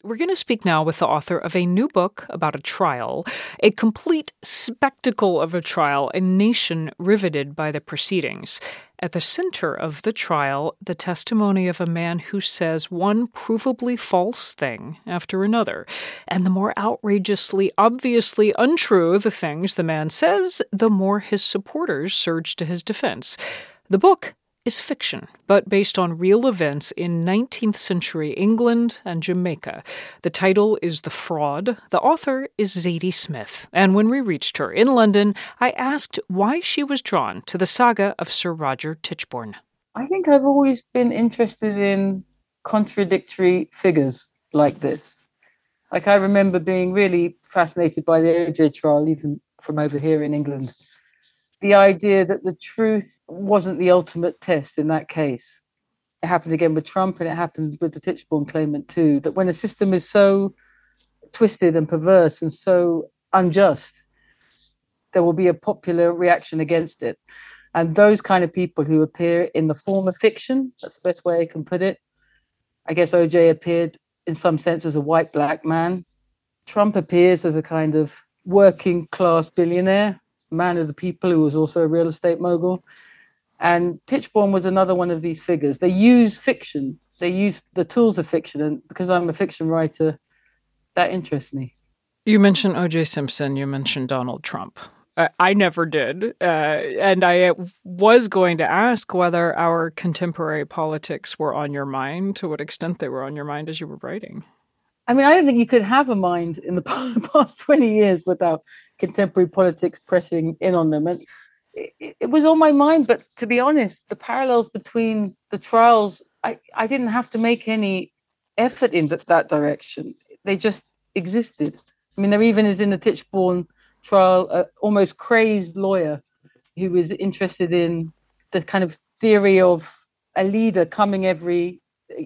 We're going to speak now with the author of a new book about a trial, a complete spectacle of a trial, a nation riveted by the proceedings. At the center of the trial, the testimony of a man who says one provably false thing after another. And the more outrageously, obviously untrue the things the man says, the more his supporters surge to his defense. The book is fiction, but based on real events in 19th century England and Jamaica. The title is The Fraud. The author is Zadie Smith. And when we reached her in London, I asked why she was drawn to the saga of Sir Roger Tichborne. I think I've always been interested in contradictory figures like this. Like, I remember being really fascinated by the OJ trial, even from over here in England. The idea that the truth wasn't the ultimate test in that case. It happened again with Trump, and it happened with the Tichborne claimant too, that when a system is so twisted and perverse and so unjust, there will be a popular reaction against it. And those kind of people who appear in the form of fiction, that's the best way I can put it. I guess OJ appeared in some sense as a white black man. Trump appears as a kind of working class billionaire, man of the people who was also a real estate mogul. And Tichborne was another one of these figures. They use fiction. They use the tools of fiction. And because I'm a fiction writer, that interests me. You mentioned O.J. Simpson. You mentioned Donald Trump. I never did. And I was going to ask whether our contemporary politics were on your mind, to what extent they were on your mind as you were writing. I mean, I don't think you could have a mind in the past 20 years without contemporary politics pressing in on them. And it was on my mind, but to be honest, the parallels between the trials, I didn't have to make any effort in that direction. They just existed. I mean, there even is in the Tichborne trial, an almost crazed lawyer who was interested in the kind of theory of a leader coming every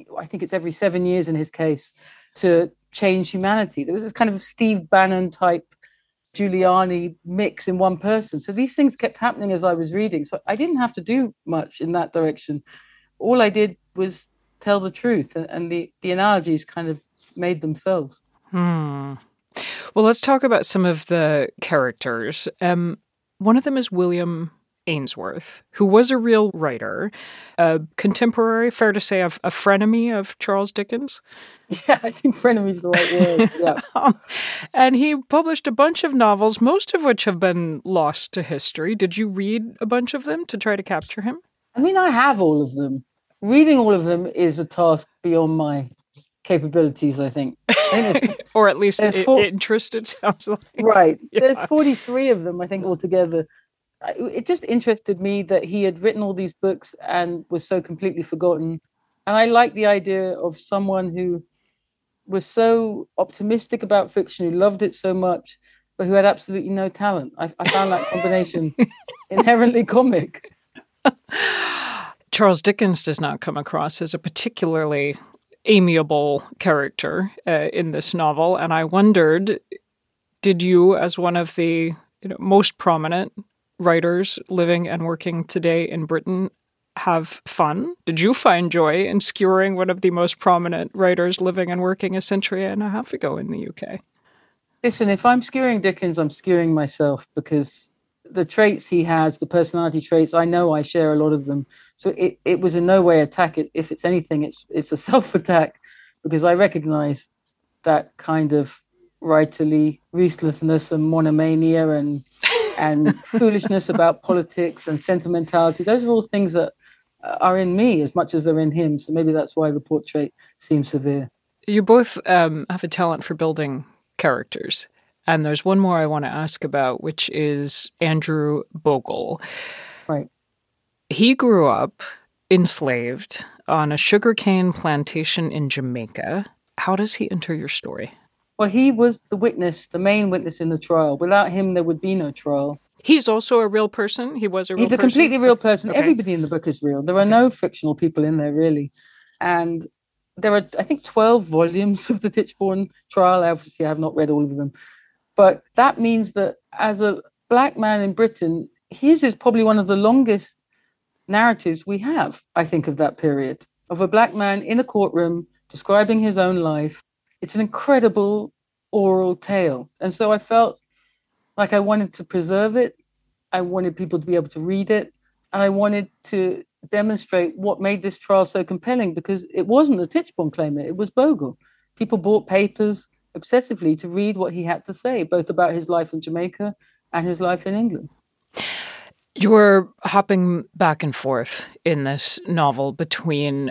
7 years in his case, to change humanity. There was this kind of Steve Bannon type Giuliani mix in one person. So these things kept happening as I was reading. So I didn't have to do much in that direction. All I did was tell the truth, and the analogies kind of made themselves. Well, let's talk about some of the characters. One of them is William Ainsworth, who was a real writer, a contemporary, fair to say, a frenemy of Charles Dickens. Yeah, I think frenemy is the right word. Yeah. And he published a bunch of novels, most of which have been lost to history. Did you read a bunch of them to try to capture him? I mean, I have all of them. Reading all of them is a task beyond my capabilities, I think. Or at least interest, it sounds like. Right. Yeah. There's 43 of them, I think, altogether. It just interested me that he had written all these books and was so completely forgotten. And I like the idea of someone who was so optimistic about fiction, who loved it so much, but who had absolutely no talent. I found that combination inherently comic. Charles Dickens does not come across as a particularly amiable character in this novel. And I wondered, did you, as one of the most prominent writers living and working today in Britain, have fun? Did you find joy in skewering one of the most prominent writers living and working a century and a half ago in the UK? Listen, if I'm skewering Dickens, I'm skewering myself, because the traits he has, the personality traits, I know I share a lot of them. So it was in no way attack. If it's anything, it's a self-attack, because I recognize that kind of writerly ruthlessness and monomania and foolishness about politics and sentimentality. Those are all things that are in me as much as they're in him. So maybe that's why the portrait seems severe. You both have a talent for building characters. And there's one more I want to ask about, which is Andrew Bogle. Right. He grew up enslaved on a sugarcane plantation in Jamaica. How does he enter your story? Well, he was the witness, the main witness in the trial. Without him, there would be no trial. He's also a real person? He was a real person? He's a completely real person. Okay. Everybody in the book is real. There are no fictional people in there, really. And there are, I think, 12 volumes of the Tichborne trial. Obviously, I have not read all of them. But that means that as a black man in Britain, his is probably one of the longest narratives we have, I think, of that period, of a black man in a courtroom describing his own life, It's an incredible oral tale. And so I felt like I wanted to preserve it. I wanted people to be able to read it. And I wanted to demonstrate what made this trial so compelling, because it wasn't the Tichborne claimant, it was Bogle. People bought papers obsessively to read what he had to say, both about his life in Jamaica and his life in England. You're hopping back and forth in this novel between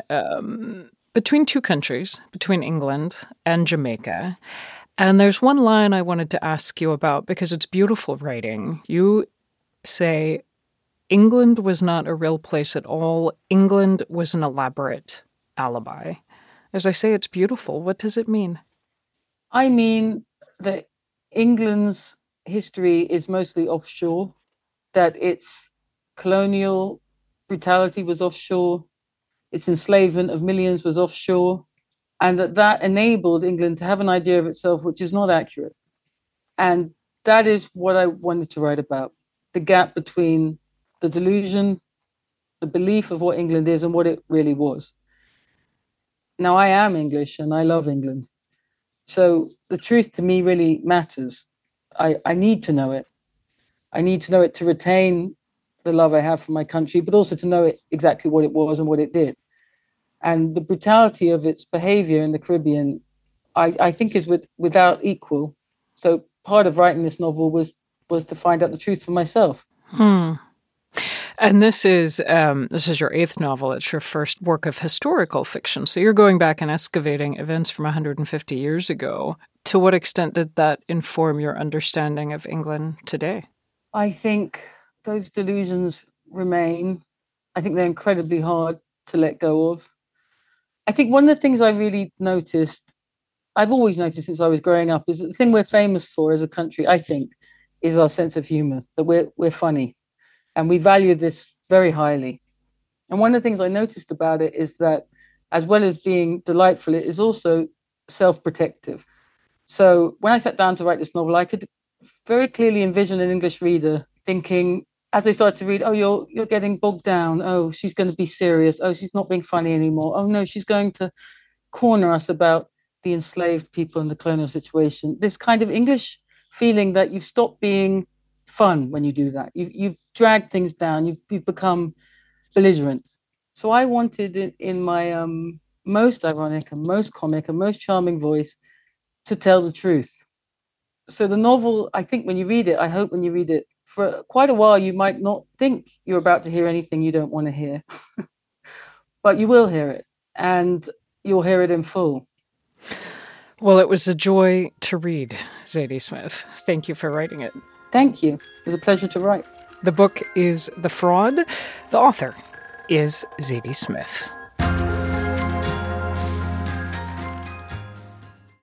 two countries, between England and Jamaica. And there's one line I wanted to ask you about because it's beautiful writing. You say, England was not a real place at all. England was an elaborate alibi. As I say, it's beautiful. What does it mean? I mean that England's history is mostly offshore, that its colonial brutality was offshore, its enslavement of millions was offshore, and that enabled England to have an idea of itself which is not accurate. And that is what I wanted to write about, the gap between the delusion, the belief of what England is and what it really was. Now, I am English and I love England. So the truth to me really matters. I need to know it. I need to know it to retain the love I have for my country, but also to know it exactly what it was and what it did. And the brutality of its behavior in the Caribbean, I think is without equal. So part of writing this novel was to find out the truth for myself. And this is your eighth novel. It's your first work of historical fiction. So you're going back and excavating events from 150 years ago. To what extent did that inform your understanding of England today? I think those delusions remain. I think they're incredibly hard to let go of. I think one of the things I really noticed, I've always noticed since I was growing up, is that the thing we're famous for as a country, I think, is our sense of humor, that we're funny. And we value this very highly. And one of the things I noticed about it is that, as well as being delightful, it is also self-protective. So when I sat down to write this novel, I could very clearly envision an English reader thinking, as they start to read, oh, you're getting bogged down. Oh, she's going to be serious. Oh, she's not being funny anymore. Oh, no, she's going to corner us about the enslaved people in the colonial situation. This kind of English feeling that you've stopped being fun when you do that. You've dragged things down. You've become belligerent. So I wanted in my most ironic and most comic and most charming voice to tell the truth. So the novel, I think when you read it, I hope when you read it, for quite a while, you might not think you're about to hear anything you don't want to hear. But you will hear it, and you'll hear it in full. Well, it was a joy to read, Zadie Smith. Thank you for writing it. Thank you. It was a pleasure to write. The book is The Fraud. The author is Zadie Smith.